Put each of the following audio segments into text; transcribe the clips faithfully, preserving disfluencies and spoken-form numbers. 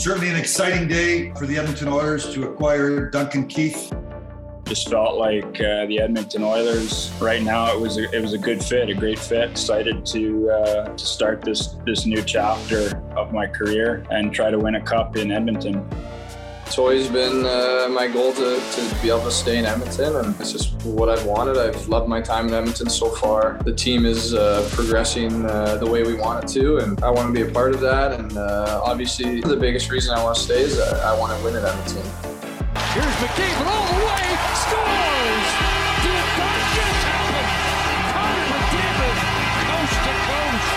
Certainly an exciting day for the Edmonton Oilers to acquire Duncan Keith. Just felt like uh, the Edmonton Oilers right now, it was a, it was a good fit, a great fit. Excited to uh, to start this this new chapter of my career and try to win a cup in Edmonton. It's always been uh, my goal to, to be able to stay in Edmonton, and it's just what I've wanted. I've loved my time in Edmonton so far. The team is uh, progressing uh, the way we want it to, and I want to be a part of that. And uh, obviously, the biggest reason I want to stay is uh, I want to win at Edmonton. Here's McDavid all the way, scores! Did that just happen? Connor McDavid, coast to coast.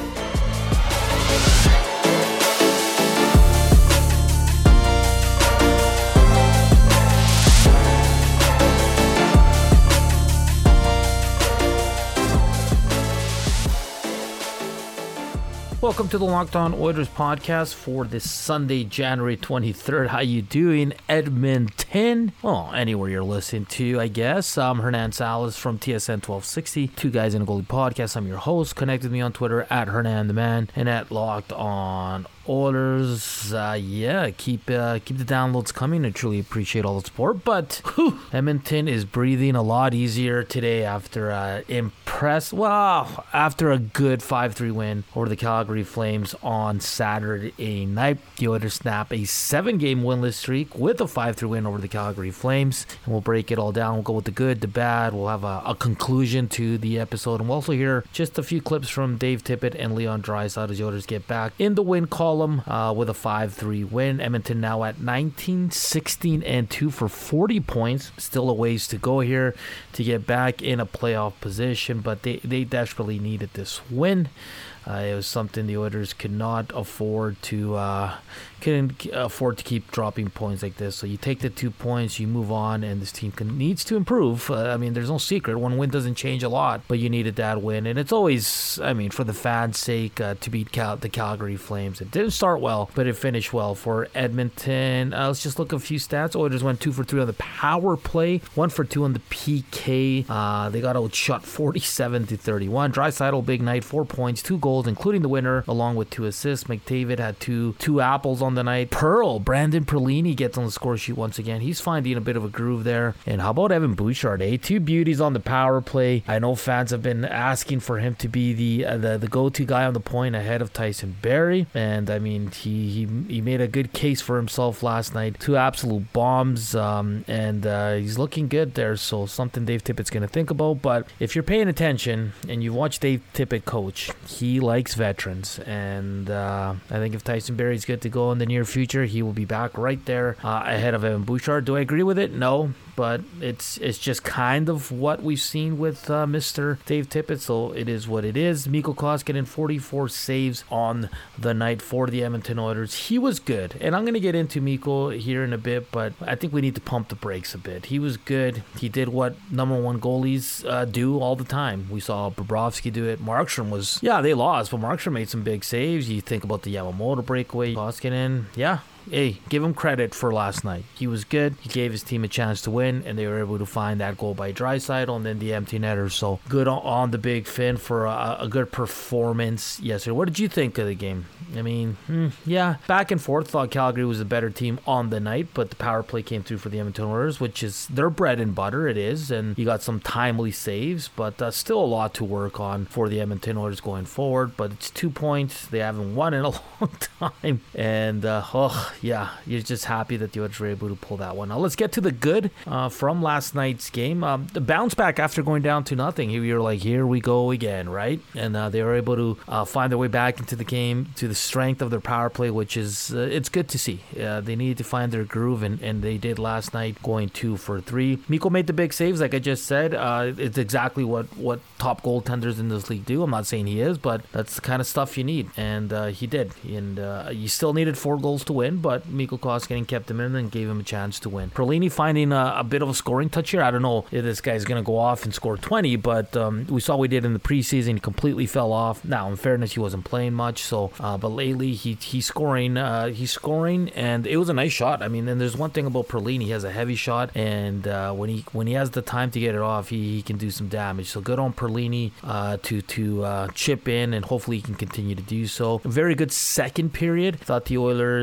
Welcome to the Locked On Oilers podcast for this Sunday, January twenty-third. How you doing, Edmonton? Oh, anywhere you're listening to, I guess. I'm Hernan Salas from T S N twelve sixty, Two Guys in a Goalie podcast. I'm your host. Connect with me on Twitter at Hernan the Man and at Locked On Oilers. Uh, yeah, keep uh, keep the downloads coming. I truly appreciate all the support. But whew, Edmonton is breathing a lot easier today after uh, impress. Wow, after a good five three win over the Calgary Flames on Saturday night. The Oilers snap a seven-game winless streak with a five three win over the Calgary Flames. And we'll break it all down. We'll go with the good, the bad. We'll have a, a conclusion to the episode. And we'll also hear just a few clips from Dave Tippett and Leon Draisaitl as the Oilers get back in the win column uh, with a five three win. Edmonton now at nineteen, sixteen, and two for forty points. Still a ways to go here to get back in a playoff position, but they, they desperately needed this win. Uh, it was something the Oilers could not afford to uh, couldn't afford to keep dropping points like this. So you take the two points, you move on, and this team can, needs to improve. Uh, I mean, there's no secret. One win doesn't change a lot, but you needed that win. And it's always, I mean, for the fans' sake, uh, to beat Cal- the Calgary Flames. It didn't start well, but it finished well for Edmonton. Uh, let's just look at a few stats. Oilers went two for three on the power play, one for two on the P K. Uh, they got outshot forty-seven to thirty-one. Draisaitl, big night, four points, two goals, including the winner, along with two assists. McDavid had two two apples on the night. Pearl, Brandon Perlini gets on the score sheet once again. He's finding a bit of a groove there. And how about Evan Bouchard, eh? Two beauties on the power play. I know fans have been asking for him to be the uh, the, the go-to guy on the point ahead of Tyson Barrie. And, I mean, he, he, he made a good case for himself last night. Two absolute bombs, um, and uh, he's looking good there. So something Dave Tippett's going to think about. But if you're paying attention and you've watched Dave Tippett coach, he likes veterans, and uh, I think if Tyson Barrie's good to go in the near future, he will be back right there uh, ahead of Evan Bouchard. Do I agree with it? No, but it's it's just kind of what we've seen with uh, Mister Dave Tippett, so it is what it is. Mikko Koskinen, forty-four saves on the night for the Edmonton Oilers. He was good, and I'm going to get into Mikko here in a bit, but I think we need to pump the brakes a bit. He was good. He did what number one goalies uh, do all the time. We saw Bobrovsky do it. Markstrom was, yeah, they lost, but Markstrom made some big saves. You think about the Yamamoto breakaway. Koskinen, yeah. Hey, give him credit for last night. He was good. He gave his team a chance to win, and they were able to find that goal by Draisaitl and then the empty netter. So good on, on the Big Fin for a, a good performance yesterday. What did you think of the game? I mean, hmm, yeah, back and forth. Thought Calgary was a better team on the night, but the power play came through for the Edmonton Oilers, which is their bread and butter. It is, and you got some timely saves, but uh, still a lot to work on for the Edmonton Oilers going forward. But it's two points. They haven't won in a long time, and uh, oh. Yeah, you're just happy that the Oilers were able to pull that one. Now let's get to the good uh, from last night's game. Um, the bounce back after going down to nothing. You're like, here we go again, right? And uh, they were able to uh, find their way back into the game to the strength of their power play, which is uh, it's good to see. Uh, they needed to find their groove, and, and they did last night, going two for three. Mikko made the big saves, like I just said. Uh, it's exactly what, what top goaltenders in this league do. I'm not saying he is, but that's the kind of stuff you need, and uh, he did. And uh, you still needed four goals to win, but Mikko Koskinen kept him in and gave him a chance to win. Perlini finding a, a bit of a scoring touch here. I don't know if this guy's going to go off and score twenty, but um, we saw what he did in the preseason. He completely fell off. Now, in fairness, he wasn't playing much, so uh, but lately he he's scoring. Uh, he's scoring, and it was a nice shot. I mean, and there's one thing about Perlini. He has a heavy shot, and uh, when he when he has the time to get it off, he, he can do some damage. So good on Perlini uh, to to uh, chip in, and hopefully he can continue to do so. A very good second period. Thought the Oilers Uh,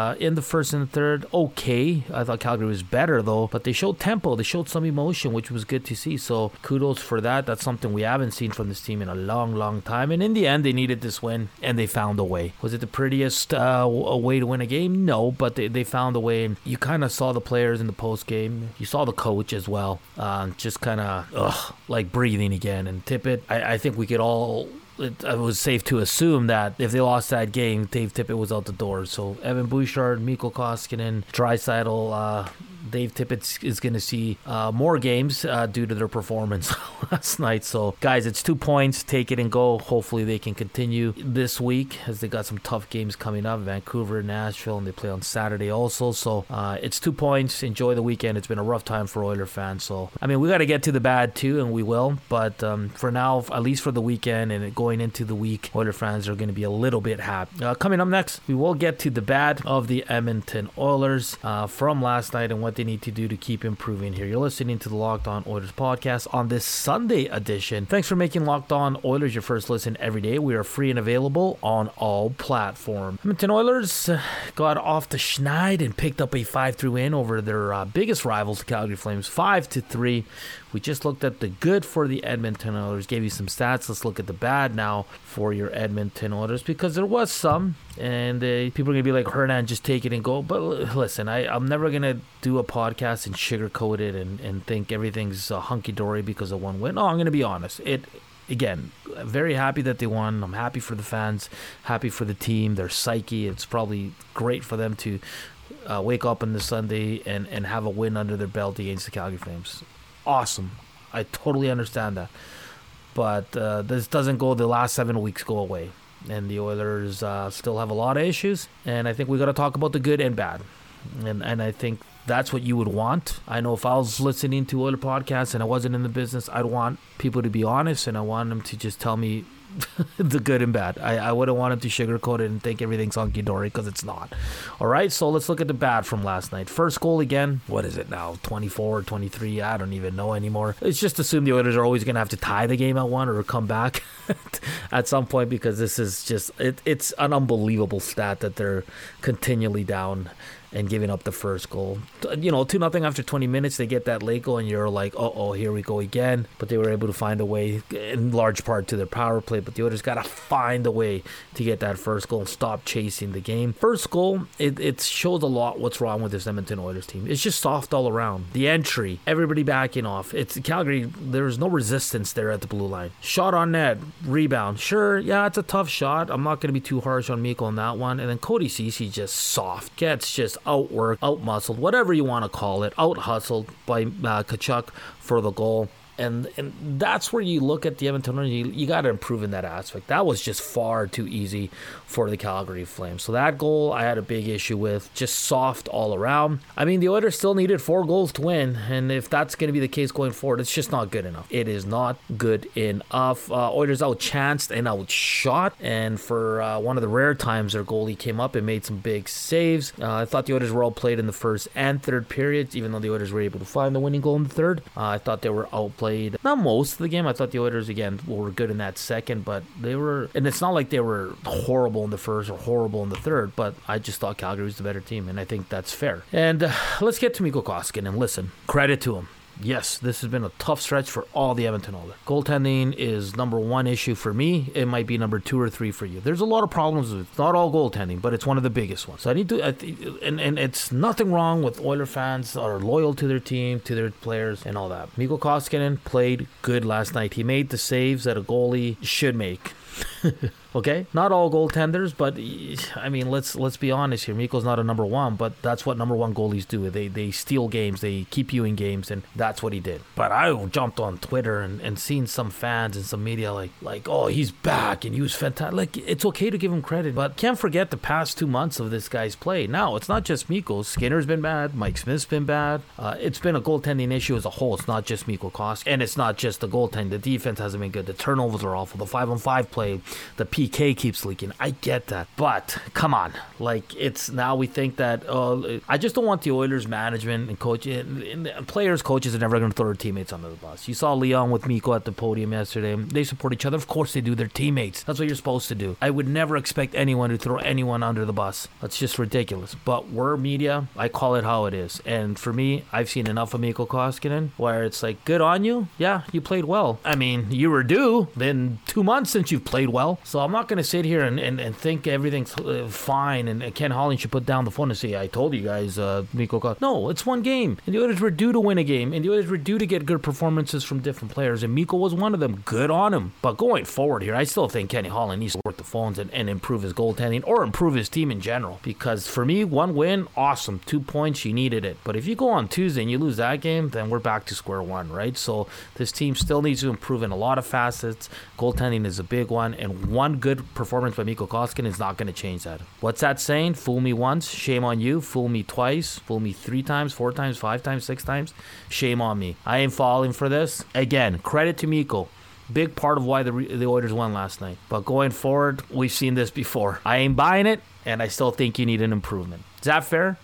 uh, in the first and the third, okay. I thought Calgary was better, though, but they showed tempo. They showed some emotion, which was good to see. So kudos for that. That's something we haven't seen from this team in a long, long time. And in the end, they needed this win, and they found a way. Was it the prettiest uh, way to win a game? No, but they, they found a way. And you kind of saw the players in the post game. You saw the coach as well, uh, just kind of like breathing again. And Tippett, I, I think we could all. It, it was safe to assume that if they lost that game, Dave Tippett was out the door. So Evan Bouchard, Mikko Koskinen, Draisaitl, uh, Dave Tippett is going to see uh, more games uh, due to their performance last night. So, guys, it's two points. Take it and go. Hopefully they can continue this week as they got some tough games coming up. Vancouver, Nashville, and they play on Saturday also. So, uh, it's two points. Enjoy the weekend. It's been a rough time for Oiler fans. So, I mean, we got to get to the bad too, and we will. But um, for now, at least for the weekend and going into the week, Oiler fans are going to be a little bit happy. Uh, coming up next, we will get to the bad of the Edmonton Oilers uh, from last night and what they need to do to keep improving here. You're listening to the Locked On Oilers podcast on this Sunday edition. Thanks for making Locked On Oilers your first listen every day. We are free and available on all platforms. Edmonton Oilers got off the schneid and picked up a five three win over their uh, biggest rivals, the Calgary Flames, five to three. We just looked at the good for the Edmonton Oilers, gave you some stats. Let's look at the bad now for your Edmonton Oilers, because there was some, and uh, people are going to be like, Hernan, just take it and go. But listen, I, I'm never going to do a podcast and sugarcoat it and, and think everything's uh, hunky-dory because of one win. No, I'm going to be honest. It Again, very happy that they won. I'm happy for the fans, happy for the team, their psyche. It's probably great for them to uh, wake up on this Sunday and, and have a win under their belt against the Calgary Flames. Awesome. I totally understand that. But uh, this doesn't go, the last seven weeks go away. And the Oilers uh, still have a lot of issues. And I think we got to talk about the good and bad. And and I think that's what you would want. I know if I was listening to Oiler podcasts and I wasn't in the business, I'd want people to be honest, and I want them to just tell me the good and bad. I, I wouldn't want them to sugarcoat it and think everything's hunky-dory, because it's not. All right, so let's look at the bad from last night. First goal again. What is it now? twenty-four, twenty-three? I don't even know anymore. It's just assume the Oilers are always going to have to tie the game at one or come back at some point, because this is just, it, it's an unbelievable stat that they're continually down and giving up the first goal. You know, two nothing after twenty minutes, they get that late goal, and you're like, uh-oh, here we go again. But they were able to find a way, in large part to their power play. But the Oilers got to find a way to get that first goal and stop chasing the game. First goal, it, it shows a lot what's wrong with this Edmonton Oilers team. It's just soft all around. The entry, everybody backing off. It's Calgary, there's no resistance there at the blue line. Shot on net, rebound. Sure, yeah, it's a tough shot. I'm not going to be too harsh on Mikko on that one. And then Cody Ceci just soft. Gets just outworked, out-muscled, whatever you want to call it, out-hustled by uh, Tkachuk for the goal. And and that's where you look at the Edmonton Oilers, you, you got to improve in that aspect. That was just far too easy for the Calgary Flames. So that goal I had a big issue with, just soft all around. I mean, the Oilers still needed four goals to win, and if that's going to be the case going forward, it's just not good enough. It is not good enough. Uh, Oilers outchanced and outshot, and for uh, one of the rare times their goalie came up and made some big saves. Uh, I thought the Oilers were outplayed in the first and third periods, even though the Oilers were able to find the winning goal in the third. Uh, I thought they were outplayed. Played not most of the game. I thought the Oilers again were good in that second, but they were, and it's not like they were horrible in the first or horrible in the third, but I just thought Calgary was the better team, and I think that's fair. And uh, let's get to Mikko Koskinen, and listen, credit to him. Yes, this has been a tough stretch for all the Edmonton Oilers. Goaltending is number one issue for me. It might be number two or three for you. There's a lot of problems with not all goaltending, but it's one of the biggest ones. So I need to, I th- and and it's nothing wrong with Oiler fans that are loyal to their team, to their players, and all that. Mikko Koskinen played good last night. He made the saves that a goalie should make. Okay, not all goaltenders, but I mean, let's let's be honest here. Mikko's not a number one, but that's what number one goalies do. They they steal games, they keep you in games, and that's what he did. But I jumped on Twitter and, and seen some fans and some media like like oh, he's back and he was fantastic. Like, it's okay to give him credit, but can't forget the past two months of this guy's play. Now it's not just Mikko. Skinner's been bad. Mike Smith's been bad. Uh, it's been a goaltending issue as a whole. It's not just Mikko Koskinen, and it's not just the goaltending. The defense hasn't been good. The turnovers are awful. The five on five play why the P K keeps leaking. I get that. But come on. Like, it's now we think that, uh, I just don't want the Oilers management and coach and, and players, coaches are never going to throw their teammates under the bus. You saw Leon with Mikko at the podium yesterday. They support each other. Of course they do. Their teammates. That's what you're supposed to do. I would never expect anyone to throw anyone under the bus. That's just ridiculous. But we're media. I call it how it is. And for me, I've seen enough of Mikko Koskinen where it's like, good on you. Yeah, you played well. I mean, you were due in two months since you've played well. So I'm not going to sit here and, and, and think everything's fine and Ken Holland should put down the phone and say, I told you guys, uh, Mikko Koskinen. No, it's one game. And the Oilers were due to win a game. And the Oilers were due to get good performances from different players. And Mikko was one of them. Good on him. But going forward here, I still think Kenny Holland needs to work the phones and, and improve his goaltending or improve his team in general. Because for me, one win, awesome. Two points, you needed it. But if you go on Tuesday and you lose that game, then we're back to square one, right? So this team still needs to improve in a lot of facets. Goaltending is a big one. And one good performance by Mikko Koskinen is not going to change that. What's that saying? Fool me once, shame on you. Fool me twice, fool me three times, four times, five times, six times. Shame on me. I ain't falling for this. Again, credit to Mikko. Big part of why the the Oilers won last night. But going forward, we've seen this before. I ain't buying it, and I still think you need an improvement. Is that fair?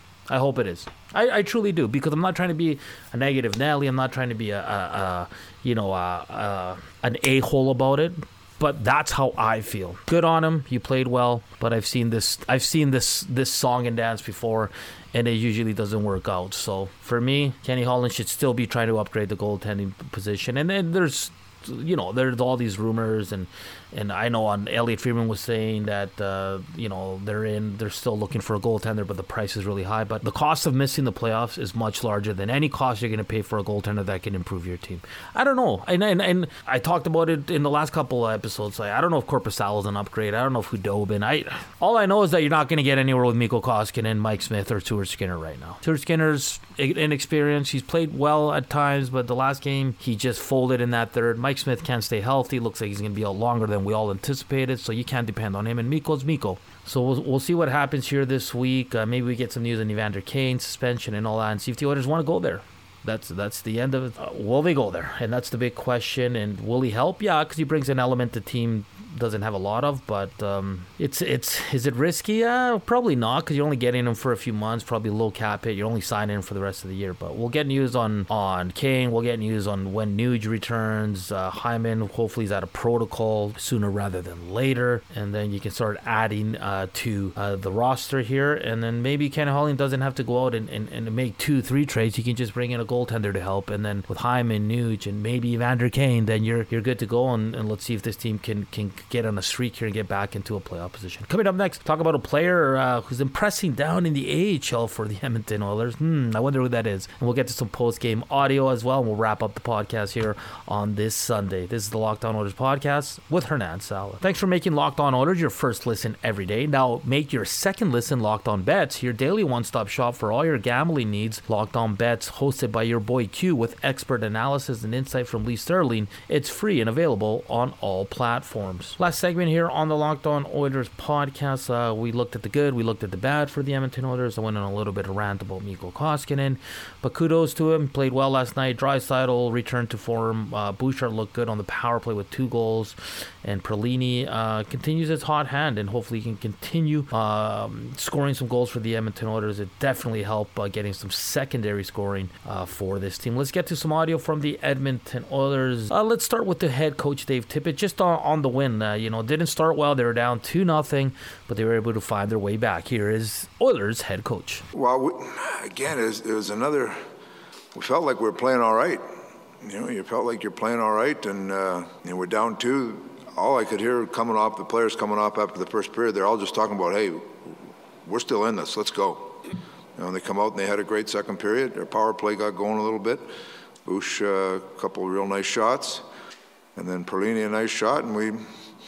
I hope it is. I, I truly do, because I'm not trying to be a negative Nelly. I'm not trying to be a, a, a you know, a, a, an a-hole about it. But that's how I feel. Good on him. He played well. But I've seen this. I've seen this this song and dance before, and it usually doesn't work out. So for me, Kenny Holland should still be trying to upgrade the goaltending position. And then there's, you know, there's all these rumors, and and I know on Elliot Friedman was saying that uh, you know they're in, they're still looking for a goaltender, but the price is really high. But the cost of missing the playoffs is much larger than any cost you're going to pay for a goaltender that can improve your team. I don't know, and and, and I talked about it in the last couple of episodes. Like, I don't know if Korpisalo is an upgrade. I don't know if Hudobin. I all I know is that you're not going to get anywhere with Mikko Koskinen, Mike Smith, or Stuart Skinner right now. Stuart Skinner's inexperienced. He's played well at times, but the last game he just folded in that third. Mike Smith can't stay healthy. Looks like he's going to be out longer than we all anticipated, so you can't depend on him. And Mikko's Mikko. So we'll, we'll see what happens here this week. Uh, maybe we get some news on Evander Kane suspension and all that, and see if the Oilers want to go there. That's that's the end of it. Uh, will they go there? And that's the big question. And will he help? Yeah, because he brings an element the team doesn't have a lot of. But um, it's it's is it risky? Uh, probably not, because you're only getting him for a few months. Probably low cap hit. You're only signing him for the rest of the year. But we'll get news on on Kane. We'll get news on when Nuge returns. Uh, Hyman hopefully is out of protocol sooner rather than later. And then you can start adding uh, to uh, the roster here. And then maybe Ken Holland doesn't have to go out and, and, and make two, three trades. He can just bring in a goaltender to help. And then with Hyman, Nuge, and maybe Evander Kane, then you're you're good to go. And, and let's see if this team can can get on a streak here and get back into a playoff position. Coming up next, talk about a player uh, who's impressing down in the A H L for the Edmonton Oilers. Hmm, I wonder who that is. And we'll get to some post-game audio as well, and we'll wrap up the podcast here on this Sunday. This is the Locked On Oilers podcast with Hernan Sala. Thanks for making Locked On Oilers your first listen every day. Now make your second listen Locked On Bets, your daily one-stop shop for all your gambling needs. Locked On Bets, hosted by your boy Q, with expert analysis and insight from Lee Sterling. It's free and available on all platforms. Last segment here on the Locked On Oilers podcast. Uh, we looked at the good, we looked at the bad for the Edmonton Oilers. I went on a little bit of rant about Mikko Koskinen, but kudos to him. Played well last night. Draisaitl returned to form. Uh, Bouchard looked good on the power play with two goals, and Perlini uh, continues his hot hand, and hopefully he can continue um, scoring some goals for the Edmonton Oilers. It definitely helped uh, getting some secondary scoring uh, for this team. Let's get to some audio from the Edmonton Oilers. Uh, let's start with the head coach, Dave Tippett, just on, on the win. Uh, you know, didn't start well. They were down two nothing, but they were able to find their way back. Here is Oilers head coach. Well, we, again, it was, it was another, we felt like we were playing all right. You know, you felt like you're playing all right, and uh, you know, we're down two. All I could hear coming off, the players coming off after the first period, they're all just talking about, hey, we're still in this, let's go. You know, and they come out and they had a great second period. Their power play got going a little bit. Bush, uh, a couple of real nice shots, and then Perlini a nice shot, and we,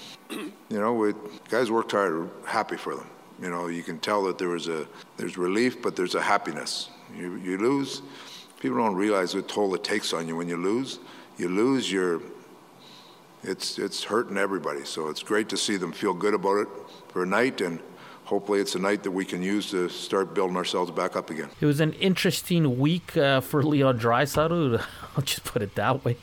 you know, we guys worked hard. We're happy for them. You know, you can tell that there was a there's relief, but there's a happiness. You you lose, people don't realize what toll it takes on you when you lose. You lose, you're it's it's hurting everybody. So it's great to see them feel good about it for a night, and hopefully it's a night that we can use to start building ourselves back up again. It was an interesting week uh, for Leon Draisaitl. I'll just put it that way.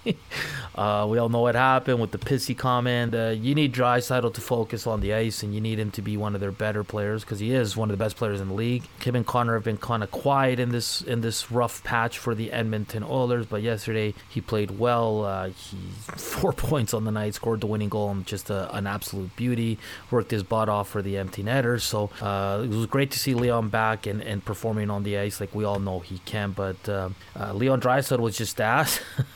uh, we all know what happened with the pissy comment. Uh, you need Draisaitl to focus on the ice, and you need him to be one of their better players because he is one of the best players in the league. Him and Connor have been kind of quiet in this in this rough patch for the Edmonton Oilers, but yesterday he played well. Uh, he four points on the night, scored the winning goal, and just a, an absolute beauty. Worked his butt off for the empty netters. So uh, it was great to see Leon back and, and performing on the ice like we all know he can. But uh, uh, Leon Draisaitl was just asked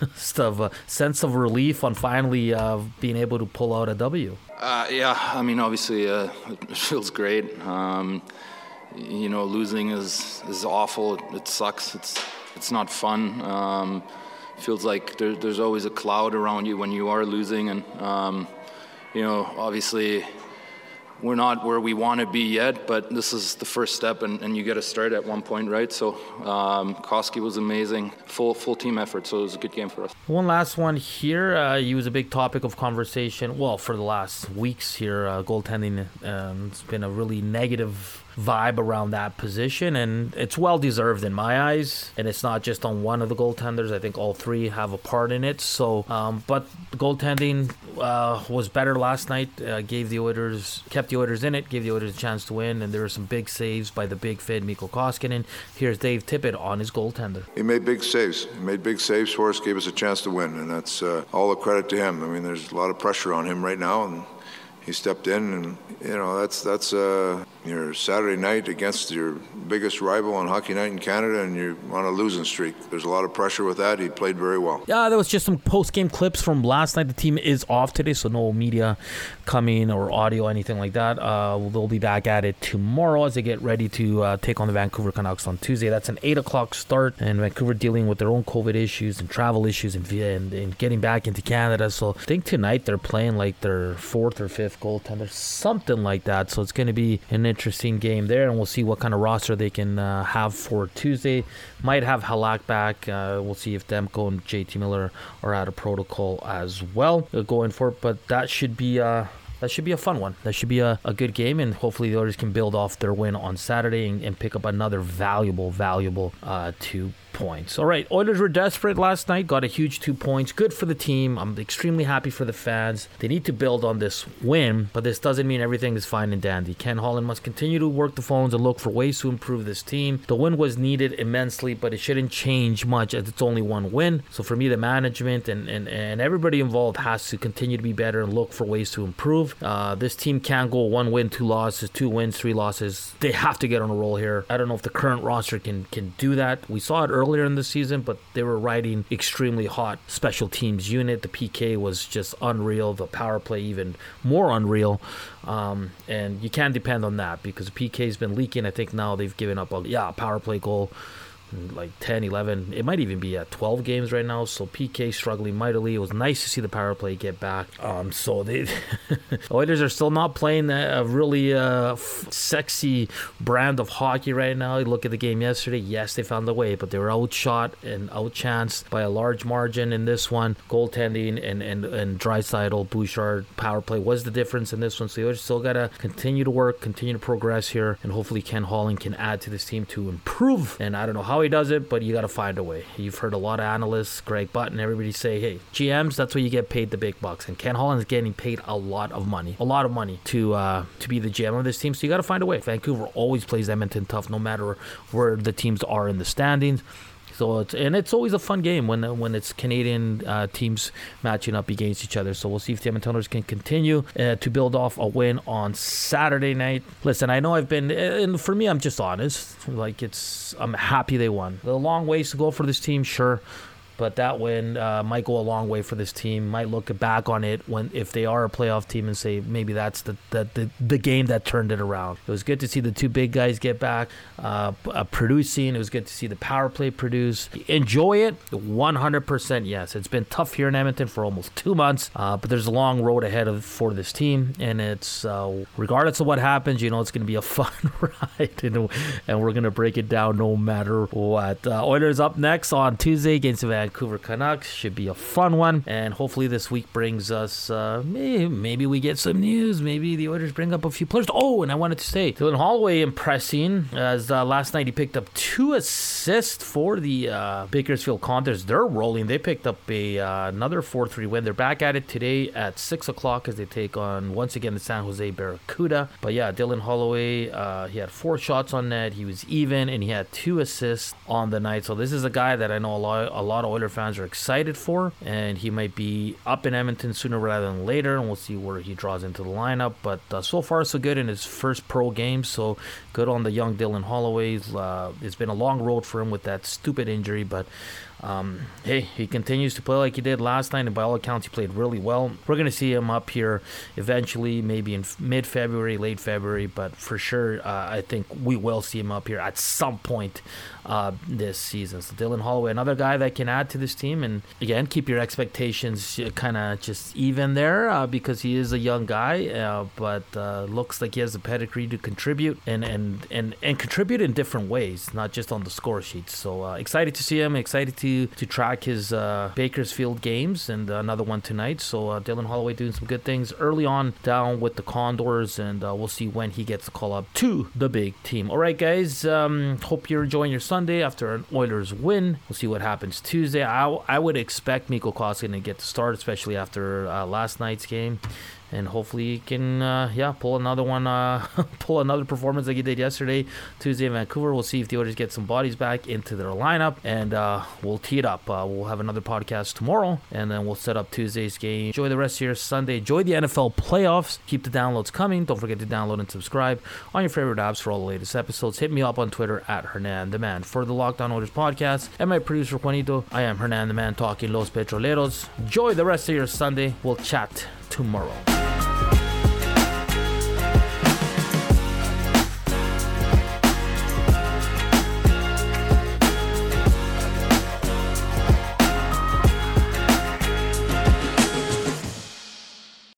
of a sense of relief on finally uh, being able to pull out a W. Uh, yeah, I mean, obviously uh, it feels great. Um, you know, losing is is awful. It, it sucks. It's it's not fun. Um, feels like there, there's always a cloud around you when you are losing, and um, you know, obviously we're not where we want to be yet, but this is the first step, and, and you get to start at one point, right? So um, Koski was amazing, full full team effort, so it was a good game for us. One last one here. Uh, he was a big topic of conversation, well, for the last weeks here. Uh, goaltending um, it's been a really negative vibe around that position, and it's well deserved in my eyes, and it's not just on one of the goaltenders. I think all three have a part in it. So um, but the goaltending uh, was better last night, uh, gave the Oilers kept the Oilers in it, gave the Oilers a chance to win, and there were some big saves by the big Fed Mikko Koskinen. Here's Dave Tippett on his goaltender. He made big saves he made big saves for us, gave us a chance to win, and that's uh, all the credit to him. I mean, there's a lot of pressure on him right now, and he stepped in, and you know that's that's uh, your Saturday night against your biggest rival on Hockey Night in Canada, and you're on a losing streak. There's a lot of pressure with that. He played very well. Yeah, there was just some post-game clips from last night. The team is off today, so no media coming or audio, anything like that. Uh, they'll be back at it tomorrow as they get ready to uh, take on the Vancouver Canucks on Tuesday. That's an eight o'clock start, and Vancouver dealing with their own COVID issues and travel issues and, and, and getting back into Canada. So I think tonight they're playing like their fourth or fifth goaltender, something like that. So it's going to be an interesting game there, and we'll see what kind of roster they can uh, have for Tuesday. Might have Halak back. Uh, we'll see if Demko and J T Miller are out of protocol as well uh, going for it. But that should be uh, that should be a fun one. That should be a, a good game, and hopefully the Oilers can build off their win on Saturday and, and pick up another valuable, valuable uh, two points. All right, Oilers were desperate last night, got a huge two points. Good for the team. I'm extremely happy for the fans. They need to build on this win, but this doesn't mean everything is fine and dandy. Ken Holland must continue to work the phones and look for ways to improve this team. The win was needed immensely, but it shouldn't change much as it's only one win. So for me, the management and, and, and everybody involved has to continue to be better and look for ways to improve. Uh, this team can't go one win, two losses, two wins, three losses. They have to get on a roll here. I don't know if the current roster can, can do that. We saw it earlier in the season, but they were riding extremely hot special teams unit. The P K was just unreal. The power play even more unreal. Um, and you can't depend on that because the P K's been leaking. I think now they've given up a yeah power play goal like ten, eleven, it might even be at twelve games right now. So P K struggling mightily. It was nice to see the power play get back. Um, so they Oilers are still not playing a really uh, f- sexy brand of hockey right now. You look at the game yesterday. Yes, they found a way, but they were outshot and outchanced by a large margin in this one. Goaltending and and and Draisaitl, Bouchard, power play was the difference in this one. So the Oilers still gotta continue to work, continue to progress here, and hopefully Ken Holland can add to this team to improve. And I don't know how he does it, but you got to find a way. You've heard a lot of analysts, Greg Button, everybody say, hey, G Ms, that's where you get paid the big bucks. And Ken Holland's getting paid a lot of money, a lot of money to uh, to be the G M of this team. So you got to find a way. Vancouver always plays Edmonton tough, no matter where the teams are in the standings. So it's, and it's always a fun game when when it's Canadian uh, teams matching up against each other. So we'll see if the Edmonton Oilers can continue uh, to build off a win on Saturday night. Listen, I know I've been, and for me, I'm just honest. Like it's, I'm happy they won. A long ways to go for this team, sure. But that win uh, might go a long way for this team. Might look back on it when if they are a playoff team and say maybe that's the the, the, the game that turned it around. It was good to see the two big guys get back uh, uh, producing. It was good to see the power play produce. Enjoy it, one hundred percent yes. It's been tough here in Edmonton for almost two months, uh, but there's a long road ahead of for this team, and it's uh, regardless of what happens, you know it's going to be a fun ride, and, and we're going to break it down no matter what. Uh, Oilers up next on Tuesday against the Vancouver Vancouver Canucks. Should be a fun one. And hopefully this week brings us, uh, maybe, maybe we get some news. Maybe the Oilers bring up a few players. Oh, and I wanted to say, Dylan Holloway impressing, as uh, last night he picked up two assists for the uh, Bakersfield Condors. They're rolling. They picked up a uh, another four three win. They're back at it today at six o'clock as they take on, once again, the San Jose Barracuda. But yeah, Dylan Holloway, uh, he had four shots on net. He was even, and he had two assists on the night. So this is a guy that I know a lot, a lot of Oiler fans are excited for, and he might be up in Edmonton sooner rather than later, and we'll see where he draws into the lineup. But uh, so far so good in his first pro game, so good on the young Dylan Holloway. Uh, it's been a long road for him with that stupid injury, but Um, hey, he continues to play like he did last night, and by all accounts, he played really well. We're going to see him up here eventually, maybe in mid-February, late February, but for sure, uh, I think we will see him up here at some point uh, this season. So Dylan Holloway, another guy that can add to this team, and again, keep your expectations kind of just even there uh, because he is a young guy, uh, but uh, looks like he has the pedigree to contribute and, and, and, and contribute in different ways, not just on the score sheets. So uh, excited to see him, excited to to track his uh, Bakersfield games, and uh, another one tonight. So uh, Dylan Holloway doing some good things early on down with the Condors, and uh, we'll see when he gets the call up to the big team. All right, guys, um, hope you're enjoying your Sunday after an Oilers win. We'll see what happens Tuesday. I, I would expect Mikko Koskinen to get the start, especially after uh, last night's game. And hopefully he can, uh, yeah, pull another one, uh, pull another performance like he did yesterday, Tuesday in Vancouver. We'll see if the Oilers get some bodies back into their lineup, and uh, we'll tee it up. Uh, we'll have another podcast tomorrow, and then we'll set up Tuesday's game. Enjoy the rest of your Sunday. Enjoy the N F L playoffs. Keep the downloads coming. Don't forget to download and subscribe on your favorite apps for all the latest episodes. Hit me up on Twitter at Hernan the Man. For the Locked On Oilers podcast and my producer Juanito, I am Hernan the Man talking Los Petroleros. Enjoy the rest of your Sunday. We'll chat tomorrow.